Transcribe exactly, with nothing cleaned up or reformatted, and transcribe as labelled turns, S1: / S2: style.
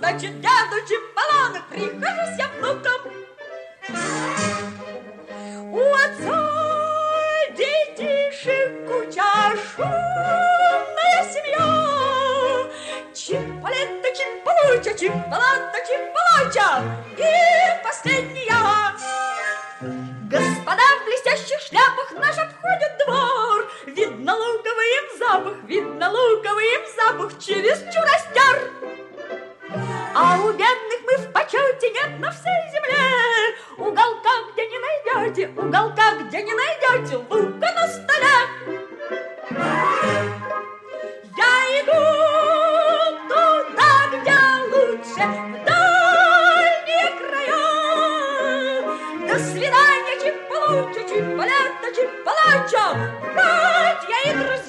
S1: значит, деду Чемпалона, прихожусь я внуком. У отца детишек куча, шумная семья. Чимпалетта, Чимпалуча, Чимпалатта, Чимпалуча. И последняя. Господа в блестящих шляпах наш обходят двор. Видно луковый им запах, видно луковый им запах, чересчур остер. А у бедных мы в почете, нет на всей земле уголка, где не найдете, уголка, где не найдете лука на столе. Я иду туда, где лучше, в дальние края. До свидания, Чимпалуча, Чимпалетта, Чимпалуча, братья и друзья.